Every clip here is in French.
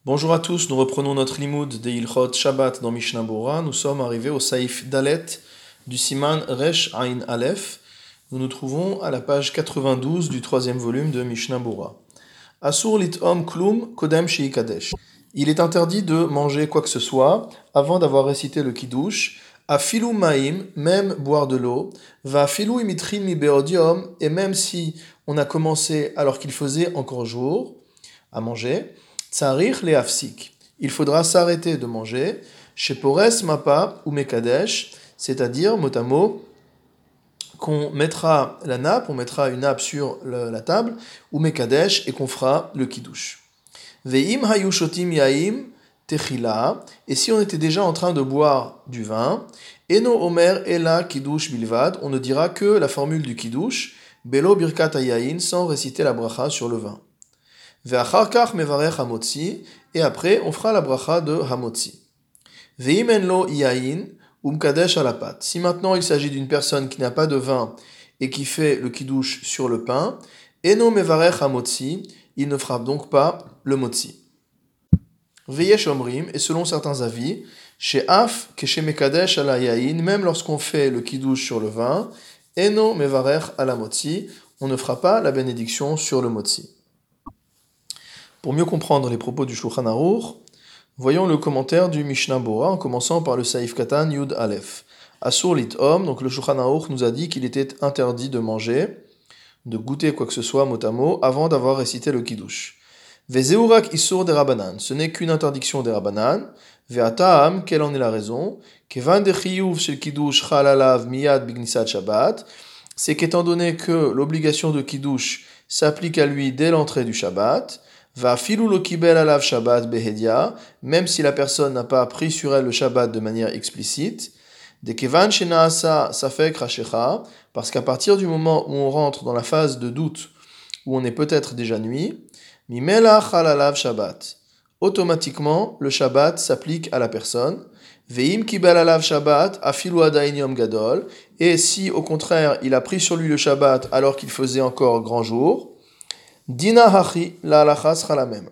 Bonjour à tous, nous reprenons notre limoud de Ilchot Shabbat dans Mishnah Bora. Nous sommes arrivés au Saïf Dalet du Siman Resh Ain Aleph. Nous nous trouvons à la page 92 du troisième volume de Mishnah Bora. Asur lit'om klum kodem sheikadesh. Il est interdit de manger quoi que ce soit avant d'avoir récité le kiddush. Afilu ma'im, même boire de l'eau. Va afilu imitrin mi beodium, et même si on a commencé alors qu'il faisait encore jour à manger. Tsarich le afsik. Il faudra s'arrêter de manger. Chez Pores Mapa ou Mekadesh, c'est-à-dire mot à mot, qu'on mettra la nappe, on mettra une nappe sur la table, ou Mekadesh, et qu'on fera le kiddush. Ve'im hayu shotim yaim techila, et si on était déjà en train de boire du vin, eno omer ela kiddush bilvad, on ne dira que la formule du kiddush, belo birkat hayayin, sans réciter la bracha sur le vin. Ve'acharkach mevarech hamotzi, et après on fera la bracha de hamotzi. Ve'imen lo yayin umkadesh alapat. Si maintenant il s'agit d'une personne qui n'a pas de vin et qui fait le kiddush sur le pain, eno mevarech hamotzi, il ne fera donc pas le motzi. Veyesh omrim, et selon certains avis, chez af que chez mekadesh ala yayin, même lorsqu'on fait le kiddush sur le vin, eno mevarech ala motzi, on ne fera pas la bénédiction sur le motzi. Pour mieux comprendre les propos du Shulchan Aruch, voyons le commentaire du Mishnah Bora en commençant par le Saïf Katan Yud Aleph. Asur lit'om, donc le Shulchan Aruch nous a dit qu'il était interdit de manger, de goûter quoi que ce soit mot à mot, avant d'avoir récité le Kiddush. Vezeurak isur de Rabanan, ce n'est qu'une interdiction des Rabanan. Ve'ataam, quelle en est la raison? Kevan de chiyuv shel Kiddush chalalav miyad bignisat Shabbat, c'est qu'étant donné que l'obligation de Kiddush s'applique à lui dès l'entrée du Shabbat, va filou lo kibel alav Shabbat behedia, même si la personne n'a pas pris sur elle le Shabbat de manière explicite, de kevan shenaasa safek rashecha, parce qu'à partir du moment où on rentre dans la phase de doute, où on est peut-être déjà nuit, mimela chalalav Shabbat, automatiquement le Shabbat s'applique à la personne, veim kibel alav Shabbat afilu adain yom gadol, et si au contraire il a pris sur lui le Shabbat alors qu'il faisait encore grand jour, Dina hachi, la halacha sera la même.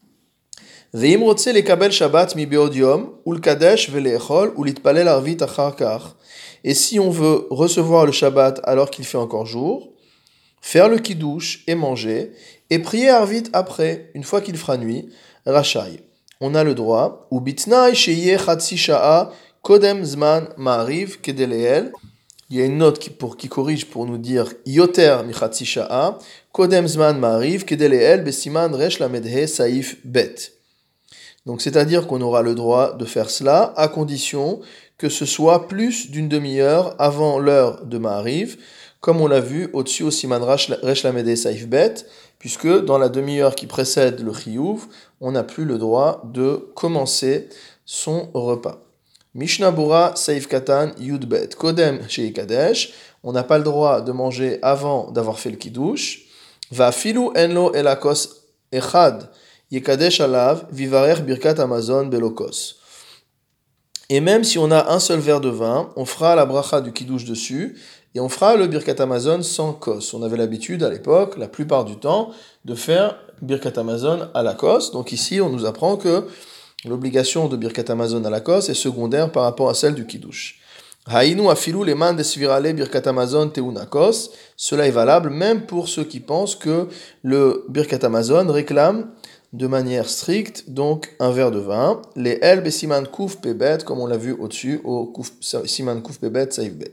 Ve'im rotse lekabel Shabbat mi beodium, ou l'kadesh ve'le'echol, ou l'itpalel arvit acharkar. Et si on veut recevoir le Shabbat alors qu'il fait encore jour, faire le kiddush et manger, et prier arvit après, une fois qu'il fera nuit, rachai. On a le droit, ou bitnai sheyeh chatsi sha'a, kodem zman ma'ariv kedeleel. Il y a une note qui corrige pour nous dire yoter michatsi sha'a, kodem zman ma'ariv kedeleel besiman resh lamedhe saif bet. Donc c'est-à-dire qu'on aura le droit de faire cela à condition que ce soit plus d'une demi-heure avant l'heure de ma'ariv, comme on l'a vu au-dessus au siman resh lamedhe saif bet, puisque dans la demi-heure qui précède le chiyuv, on n'a plus le droit de commencer son repas. Mishnah Bora Saif Katan Yudbet Kodem Sheikadesh, on n'a pas le droit de manger avant d'avoir fait le kiddush. Va filu enlo elakos echad yekadesh alav vivarech birkat amazon belokos. Et même si on a un seul verre de vin, on fera la bracha du kiddush dessus et on fera le birkat amazon sans kos. On avait l'habitude à l'époque, la plupart du temps, de faire birkat amazon à la kos. Donc ici, on nous apprend que l'obligation de birkat amazon à la kos est secondaire par rapport à celle du kiddush. Haïnu afilu leman desvirale birkat amazon teunakos. Cela est valable même pour ceux qui pensent que le birkat amazon réclame de manière stricte donc un verre de vin. Les el besiman kuf pebet, comme on l'a vu au-dessus au siman kuf pebet saif bet.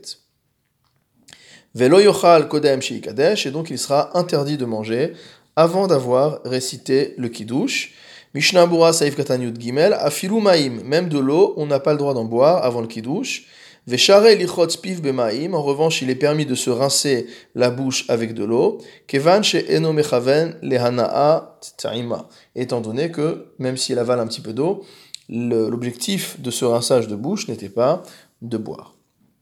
Velo yochal kodem sheikadesh, et donc il sera interdit de manger avant d'avoir récité le kiddush. Mishnah Bura Saif Katan Yud Gimel, afilu ma'im, même de l'eau, on n'a pas le droit d'en boire avant le kiddush. Veshare lichot spiv bema'im, en revanche, il est permis de se rincer la bouche avec de l'eau. Kevan she eno mechaven lehana'a ta'ima, étant donné que, même s'il avale un petit peu d'eau, l'objectif de ce rinçage de bouche n'était pas de boire.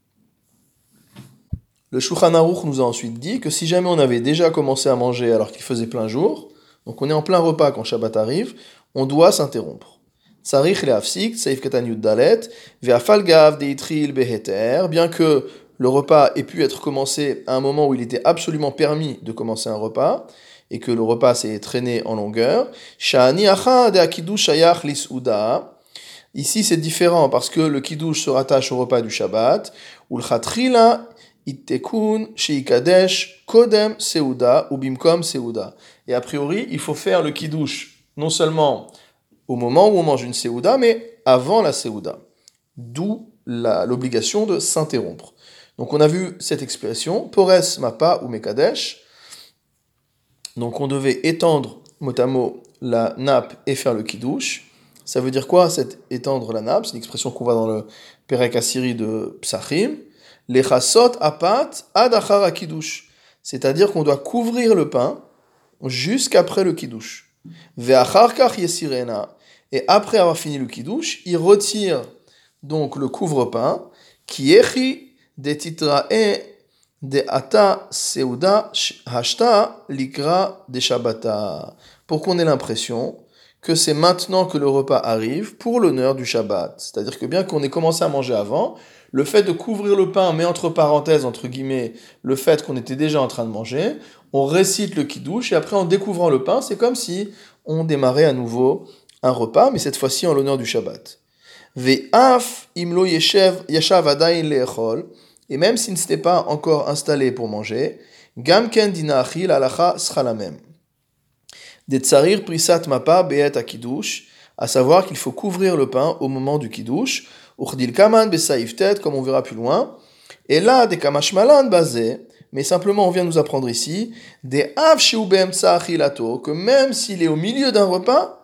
Le Shulchan Aruch nous a ensuite dit que si jamais on avait déjà commencé à manger alors qu'il faisait plein jour, donc on est en plein repas quand Shabbat arrive, on doit s'interrompre. Tsarich le'afsik, Saif Katan Yud Dalet, ve'afal gav deitril beheter, bien que le repas ait pu être commencé à un moment où il était absolument permis de commencer un repas, et que le repas s'est traîné en longueur. Sha'ani achad akidush shayach lis'uda. Ici c'est différent parce que le kiddush se rattache au repas du Shabbat. Ulchatrila ittekun sheikadesh kodem seuda ou bimkom seuda. Et a priori, il faut faire le kiddush non seulement au moment où on mange une seuda, mais avant la seuda. D'où l'obligation de s'interrompre. Donc on a vu cette expression, pores mapa ou mekadesh. Donc on devait étendre mot à mot la nappe et faire le kiddush. Ça veut dire quoi, étendre la nappe? C'est une expression qu'on voit dans le Perek Asiri de Psachim. Lechasot apat ad achar kiddush. C'est-à-dire qu'on doit couvrir le pain jusqu'après le kiddush. Ve'achar kach yesirena. Et après avoir fini le kiddush, il retire donc le couvre-pain qui echi de titrae de ata seuda hashta likra de shabbata. Pour qu'on ait l'impression que c'est maintenant que le repas arrive pour l'honneur du Shabbat. C'est-à-dire que bien qu'on ait commencé à manger avant, le fait de couvrir le pain, met entre parenthèses, entre guillemets, le fait qu'on était déjà en train de manger, on récite le kiddush, et après en découvrant le pain, c'est comme si on démarrait à nouveau un repas, mais cette fois-ci en l'honneur du Shabbat. Ve'af imlo yeshav adayin le'echol, et même s'il ne s'était pas encore installé pour manger, gam ken dina achil halacha schalamem. Des tsarir prisat mapa be'et akidush, à savoir qu'il faut couvrir le pain au moment du kiddush, uchdil kaman besaiftet, comme on verra plus loin, et là des kamashmalan basé, mais simplement on vient nous apprendre ici, des av sheu be'emtsa achilato, que même s'il est au milieu d'un repas,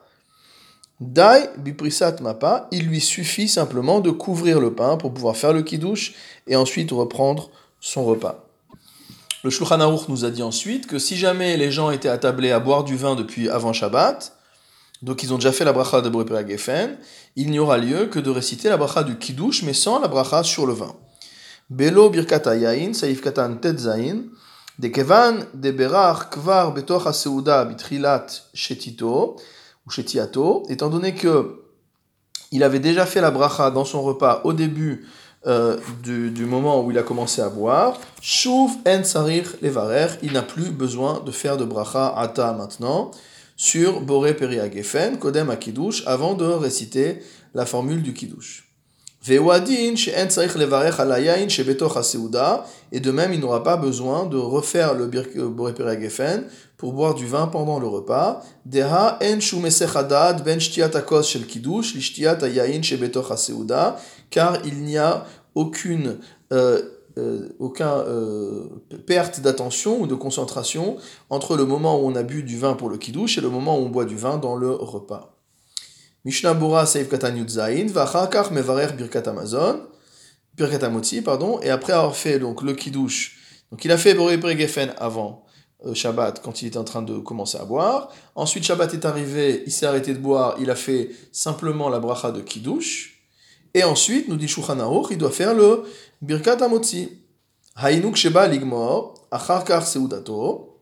dai biprisat mapa, il lui suffit simplement de couvrir le pain pour pouvoir faire le kiddush et ensuite reprendre son repas. Le Shulchan Aruch nous a dit ensuite que si jamais les gens étaient attablés à boire du vin depuis avant Shabbat, donc ils ont déjà fait la bracha de Borei Peri HaGefen, il n'y aura lieu que de réciter la bracha du kiddush, mais sans la bracha sur le vin. Belo birkat hayayin, saif katan tet zayin, de kevan de berach kvar betoch ha-seuda bitrilat shetito, ou shetiato, étant donné que il avait déjà fait la bracha dans son repas au début du moment où il a commencé à boire, Shuv en sarir levarer, il n'a plus besoin de faire de bracha ata maintenant sur Borei Peri HaGefen, Kodem HaKiddush, avant de réciter la formule du Kiddush. Ve'wadin she'en sarich levarer al hayayin shebetoch ha-seuda, et de même il n'aura pas besoin de refaire le Borei Peri HaGefen pour boire du vin pendant le repas. Deha en shum mesech hadad ben shtiat hakos shel Kiddush li shtiat hayayin shebetoch ha-seuda, car il n'y a aucune perte d'attention ou de concentration entre le moment où on a bu du vin pour le kiddush et le moment où on boit du vin dans le repas. Mishnah Bura Seif Katan Yud Zayin, Vachar Kach Mevarer Birkat Hamazon, Birkat Hamotzi, pardon, et après avoir fait donc le kiddush, donc il a fait Borei Peri HaGefen avant Shabbat quand il était en train de commencer à boire. Ensuite Shabbat est arrivé, il s'est arrêté de boire, il a fait simplement la bracha de kiddush. Et ensuite, nous dit Shulchan Aruch, il doit faire le Birkat Hamotzi. Hainuk sheba ligmor, achar kach seudato.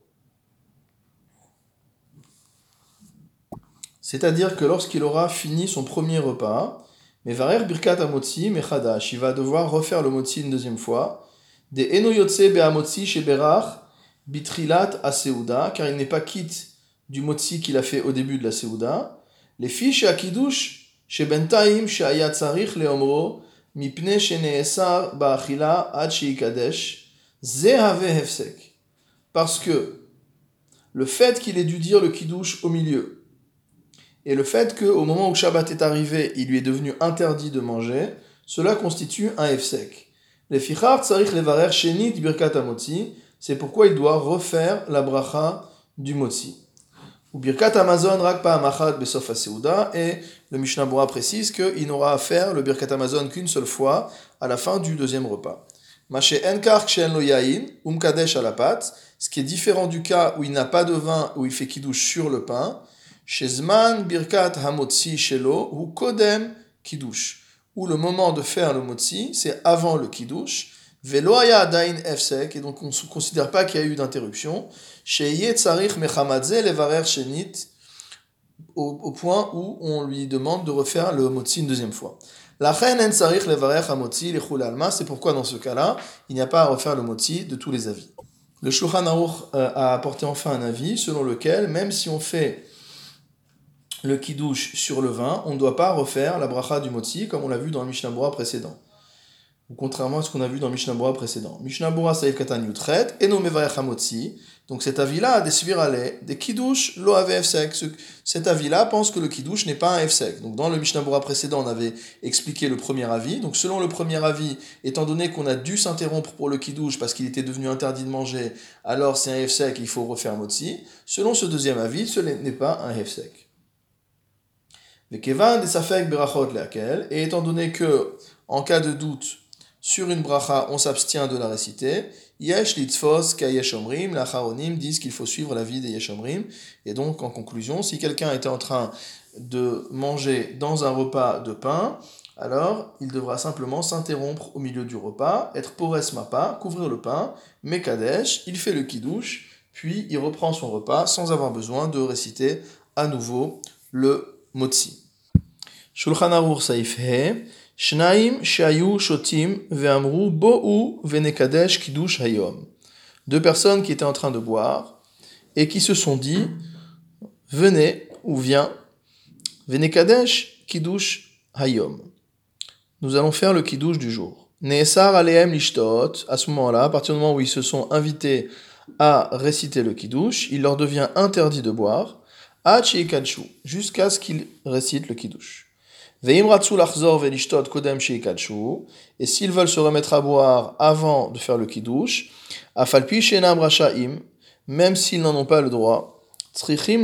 C'est-à-dire que lorsqu'il aura fini son premier repas, Mevarer Birkat Hamotzi mechadash, il va devoir refaire le motzi une deuxième fois. De eno yotze behamotzi sheberach bitrilat aseuda, car il n'est pas quitte du motzi qu'il a fait au début de la seuda. Les fiches à kiddush שבינתיים שהיה צריך לאומרו מפני שנאסר באכילה עד שיקדש, זה הווה הפסק. Parce que le fait qu'il ait dû dire le kiddush au milieu et le fait qu'au moment où Shabbat est arrivé, il lui est devenu interdit de manger, cela constitue un hefsek. Lefichar tzarich levarer shenit birkat hamotzi, c'est pourquoi il doit refaire la bracha du motzi. Ou Birkat Hamazon rak pa'am achad besof ha-seuda, et le Mishnah Bura précise qu'il n'aura à faire le Birkat Hamazon qu'une seule fois à la fin du deuxième repas. Mashe enkar kshen lo yain umkadesh alapat, ce qui est différent du cas où il n'a pas de vin, où il fait kiddush sur le pain. Shezman Birkat Hamotzi shelo ou kodem kiddush, où le moment de faire le motzi c'est avant le kiddush. Velo haya adain efsek, et donc on ne considère pas qu'il y a eu d'interruption. Sheyeh tzarich mechamadze levarer shenit, au point où on lui demande de refaire le motzi une deuxième fois. Lachen en tzarich levarer hamotzi lechul alma, c'est pourquoi dans ce cas-là, il n'y a pas à refaire le motzi de tous les avis. Le Shulchan Aruch a apporté enfin un avis selon lequel, même si on fait le kiddush sur le vin, on ne doit pas refaire la bracha du motzi comme on l'a vu dans le Mishnah Bora précédent. Ou contrairement à ce qu'on a vu dans le Mishnah Bora précédent. Mishnah Bora saïf katan yutret, eno mevayach hamotzi. Donc cet avis-là a des svirale, des kiddush lo ave efsek. Cet avis-là pense que le kiddush n'est pas un efsek. Donc dans le Mishnah Bora précédent, on avait expliqué le premier avis. Donc selon le premier avis, étant donné qu'on a dû s'interrompre pour le kiddush parce qu'il était devenu interdit de manger, alors c'est un efsek, il faut refaire motzi. Selon ce deuxième avis, ce n'est pas un efsek. Vekevan des safek berachot leakel. Et étant donné que, en cas de doute, sur une bracha, on s'abstient de la réciter. Yesh litzfos ka yeshomrim, la charonim disent qu'il faut suivre l'avis des yeshomrim. Et donc, en conclusion, si quelqu'un était en train de manger dans un repas de pain, alors il devra simplement s'interrompre au milieu du repas, être pores mapa, couvrir le pain, mekadesh, il fait le kiddush, puis il reprend son repas sans avoir besoin de réciter à nouveau le motzi. Shulchan Aruch saif he. Shnaim shayu shotim ve'amru bo'u ve'nekadesh kiddush hayom. Deux personnes qui étaient en train de boire et qui se sont dit venez ou viens ve'nekadesh kiddush hayom. Nous allons faire le kiddush du jour. Ne'esar alehem lishtot. À ce moment-là, à partir du moment où ils se sont invités à réciter le kiddush, il leur devient interdit de boire jusqu'à ce qu'ils récitent le kiddush. Et s'ils veulent se remettre à boire avant de faire le kiddush, même s'ils n'en ont pas le droit, ils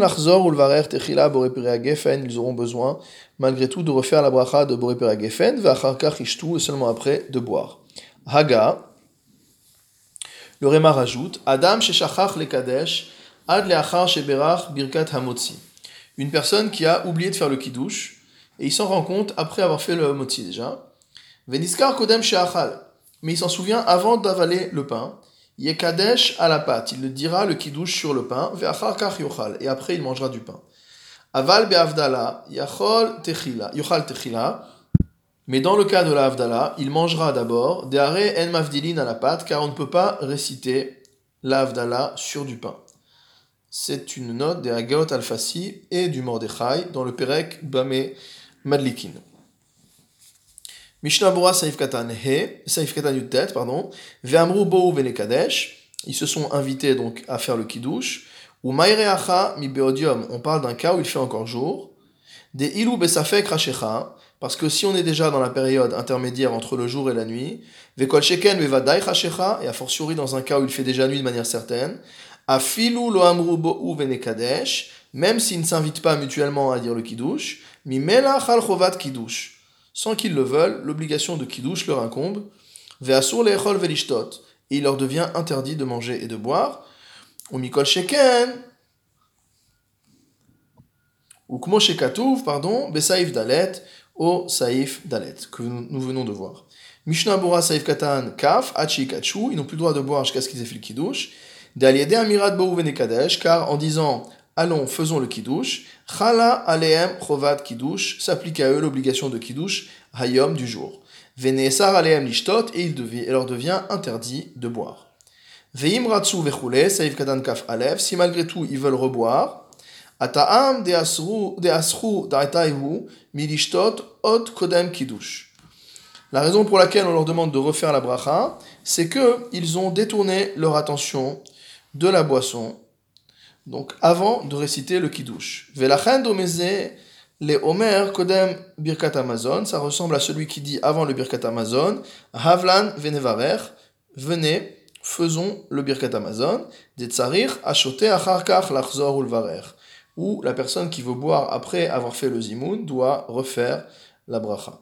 auront besoin, malgré tout, de refaire la bracha de Borei Peri Gefen, et seulement après de boire. Haga, le Réma rajoute, Adam sheshachach lekadesh, ad leachar sheberach birkat hamotzi. Une personne qui a oublié de faire le kiddush, et il s'en rend compte après avoir fait le motzi déjà. Veniskar kodem sheachal. Mais il s'en souvient avant d'avaler le pain. Yekadesh à la pâte. Il le dira le kiddush sur le pain. Ve'achar kach yochal. Et après il mangera du pain. Aval be'avdala. Yochal techila. Mais dans le cas de la avdala, il mangera d'abord. De'are en mavdilin à la pâte. Car on ne peut pas réciter la avdala sur du pain. C'est une note des Haggaot Al-Fassi et du Mordechai dans le Perek Bameh Madlikin. Mishnah Bora Saif Katan Yutet, Ve'amru Bo'u Venekadesh, ils se sont invités donc à faire le kiddush. Ou Maireacha mi Beodium, on parle d'un cas où il fait encore jour. Des Ilu Besafek Rachecha, parce que si on est déjà dans la période intermédiaire entre le jour et la nuit, Ve'kol Sheken Vevadai Rachecha, et a fortiori dans un cas où il fait déjà nuit de manière certaine, Afilu lo amru bo'u venekadesh, même s'ils ne s'invitent pas mutuellement à dire le kiddush, mi melach al chovat kiddush. Sans qu'ils le veulent, l'obligation de kiddush leur incombe. Ve'asur le'echol ve'lishtot. Et il leur devient interdit de manger et de boire. Ou mikol sheken. Ou kmo shekatuv, besaif dalet, au saif dalet, que nous venons de voir. Mishnah Bora saif katan kaf, hachi kachu, ils n'ont plus le droit de boire jusqu'à ce qu'ils aient fait le kiddush. Car en disant allons, faisons le kiddush, chala aleem chovat kiddush, s'applique à eux l'obligation de kiddush, hayom du jour. Veneesar aleem lishtot, et il leur devient interdit de boire. Veim ratsu vechule, saif kadan kaf alev, si malgré tout ils veulent reboire, ataam de asru da'ataihu milishtot od kodem kiddush. La raison pour laquelle on leur demande de refaire la bracha, c'est qu'ils ont détourné leur attention de la boisson, donc avant de réciter le kiddush. Velachen domeze le omer kodem birkat Hamazon, ça ressemble à celui qui dit avant le birkat Hamazon, havlan venevarer, venez, faisons le birkat Hamazon, de tsarir achote achar kach lachzor ulvarer, où la personne qui veut boire après avoir fait le zimoun doit refaire la bracha.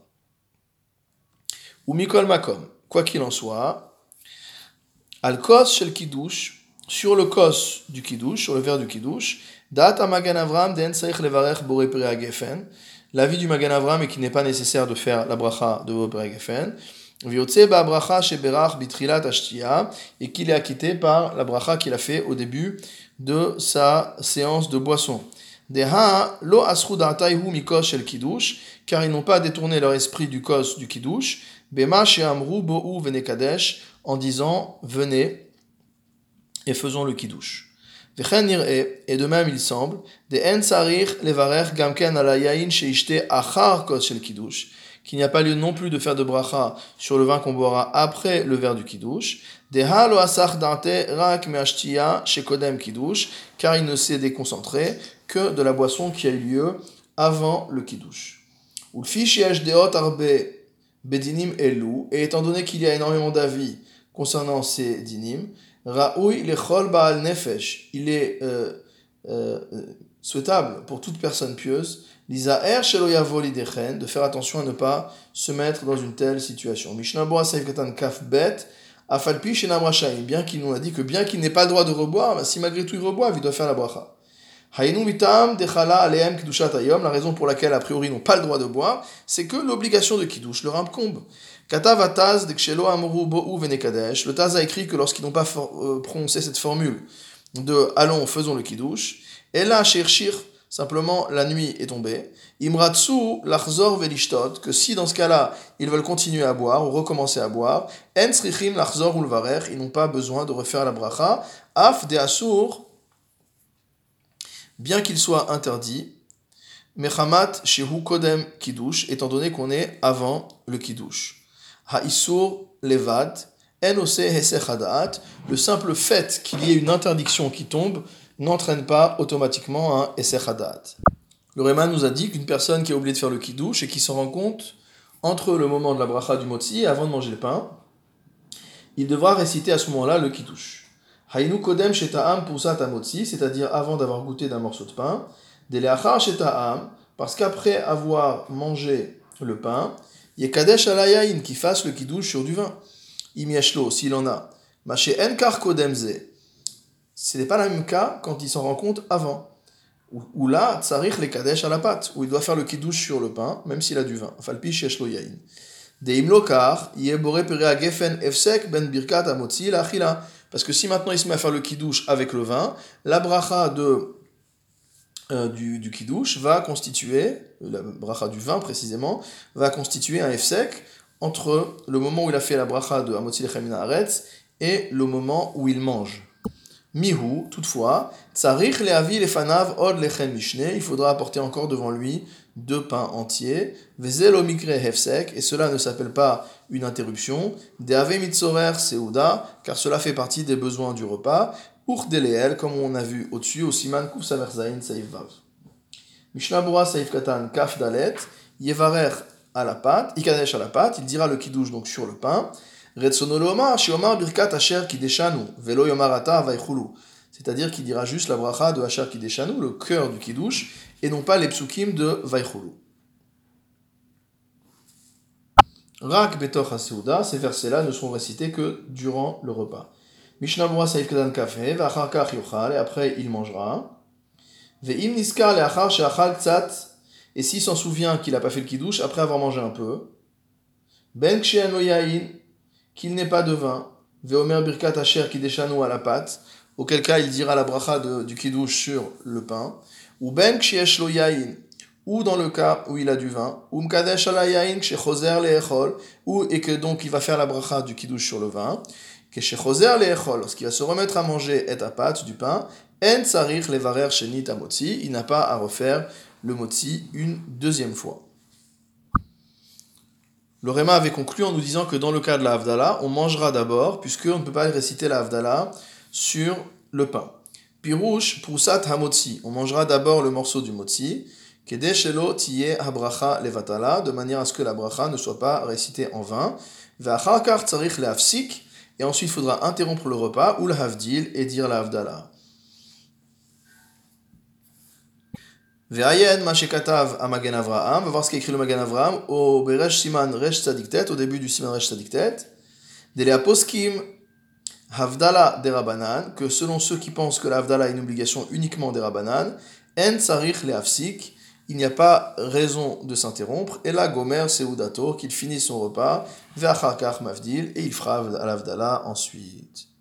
Ou mikol makom, quoi qu'il en soit, al kos shel kiddush, sur le kos du kiddush, sur le verre du kiddush, dat Magen Avram den seich levarech borei peri gefen. L'avis du Magen Avram est qu'il n'est pas nécessaire de faire la bracha de borei peri gefen. Viotze ba bracha sheberach bitrilat ashtia, et qu'il est acquitté par la bracha qu'il a fait au début de sa séance de boisson. Deha lo asru da'ataihu mikos shel kiddush, car ils n'ont pas détourné leur esprit du kos du kiddush. Bema she'amru bo'u venekadesh, en disant venez et faisons le kiddush. V'chen nir'e, et de même il semble, de en tzarich levarech gamken ala yain sheishte achar kos shel kiddush, qu'il n'y a pas lieu non plus de faire de bracha sur le vin qu'on boira après le verre du kiddush, de ha lo asach dante rak me'ashtiya shekodem kiddush, car il ne s'est déconcentré que de la boisson qui a eu lieu avant le kiddush. Ulfi sheyesh deot arbe bedinim elu, et étant donné qu'il y a énormément d'avis concernant ces dinim, Ra'oui lechol ba'al nefesh, il est souhaitable pour toute personne pieuse, l'isaer shelo yavo lidechen, de faire attention à ne pas se mettre dans une telle situation. Mishnah Boa Saif Katan Kaf Bet, afalpi shenam rashayim, bien qu'il nous a dit que bien qu'il n'ait pas le droit de reboire, si malgré tout il reboit, il doit faire la bracha. Hayinu mitam dechala aleem kiddushat hayom, la raison pour laquelle a priori ils n'ont pas le droit de boire, c'est que l'obligation de kiddush leur incombe. Katav ataz dekshelo amru bo'u venekadesh. Le Taz a écrit que lorsqu'ils n'ont pas prononcé cette formule de allons faisons le kiddush, et là shirshir, simplement la nuit est tombée, imratsu lachzor velishtot, que si dans ce cas-là ils veulent continuer à boire ou recommencer à boire, en srichim lachzor ulvarech, ils n'ont pas besoin de refaire la bracha, af de asur, bien qu'il soit interdit, mechamat shehu kodem kiddush, étant donné qu'on est avant le kiddush. Ha'isur levad, en ose hesech hadaat, le simple fait qu'il y ait une interdiction qui tombe n'entraîne pas automatiquement un hesech hadaat. Le Réman nous a dit qu'une personne qui a oublié de faire le kiddush et qui s'en rend compte entre le moment de la bracha du motzi et avant de manger le pain, il devra réciter à ce moment-là le kiddush. Hainu kodem sheta'am pusat amotzi, c'est-à-dire avant d'avoir goûté d'un morceau de pain, deleachar sheta'am, parce qu'après avoir mangé le pain, yekadesh alayayin, qui fasse le kiddush sur du vin. Im yashlo, s'il en a. Maché enkar kodem ze. Ce n'est pas le même cas quand il s'en rend compte avant. Ou là, tsarich le kadesh à la pâte, où il doit faire le kiddush sur le pain, même s'il a du vin. Falpi sheshlo yayin. Deim lokar, yebore perea gefen efsek ben birkat amotzi la achila. Parce que si maintenant il se met à faire le kiddush avec le vin, la bracha du kiddush va constituer, la bracha du vin précisément, va constituer un efsek entre le moment où il a fait la bracha de amotzi lechem min haaretz et le moment où il mange. Mihu, toutefois, tsarich leavi lefanav od lechem mishne, il faudra apporter encore devant lui 2 pains entiers, vezel omikre hefsek, et cela ne s'appelle pas une interruption, deave mitzorer seuda, car cela fait partie des besoins du repas, ur deleel, comme on a vu au-dessus, au siman kuf samer zayin saif vav. Mishnah Bura saif katan kaf dalet, yevarer à la pâte, ikadesh à la pâte, il dira le kiddush donc sur le pain, retsono lomar shiomar birkat asher kideshanu, velo yomar ata vaychulu, c'est-à-dire qu'il dira juste la bracha de asher kideshanu, le cœur du kiddush, et non pas les psukim de vaychulu. Rak betoch ha-seuda, ces versets-là ne sont récités que durant le repas. Mishnah Bura saif kadan kafeh, v'achar kach yochal, et après il mangera. Ve'im niskar le'achar she'achal tzat, et s'il s'en souvient qu'il n'a pas fait le kiddush après avoir mangé un peu, ben kshen lo yain, qu'il n'ait pas de vin, ve'omer birkat asher kideshanu à la pâte, auquel cas il dira la bracha du kiddush sur le pain, ou ben ksheyesh lo yain, ou dans le cas où il a du vin, ou mkadesh ala yain kshechozer le'echol, ou et que donc il va faire la bracha du kiddush sur le vin, kshechozer le'echol, lorsqu'il va se remettre à manger et à pâte du pain, en tsarich levarer shenit amotzi, il n'a pas à refaire le motzi une deuxième fois. Le Réma avait conclu en nous disant que dans le cas de la Havdalah, on mangera d'abord, puisqu'on ne peut pas réciter la Havdalah sur le pain. Pirouche, Prousat Hamotzi, on mangera d'abord le morceau du motzi, Kedeshelo Tiye Habracha Levatala, de manière à ce que la bracha ne soit pas récitée en vain. Vachakar Tsarich Leafsik, et ensuite il faudra interrompre le repas, ou le Havdil, et dire la Havdalah. Ve'ayen mashekatav a Magen Avraham, on va voir ce qu'a écrit le Magen Avraham au Beresh Siman Resh Tzadiktet, au début du Siman Resh Tzadiktet, Delea Poskim Havdala des Rabanan, que selon ceux qui pensent que la Havdala est une obligation uniquement des Rabanan, En Tsarich Leafsik, il n'y a pas raison de s'interrompre, et la Gomer Seudato, qu'il finisse son repas, Ve'achar Kach Mavdil, et il fera l'Havdala ensuite.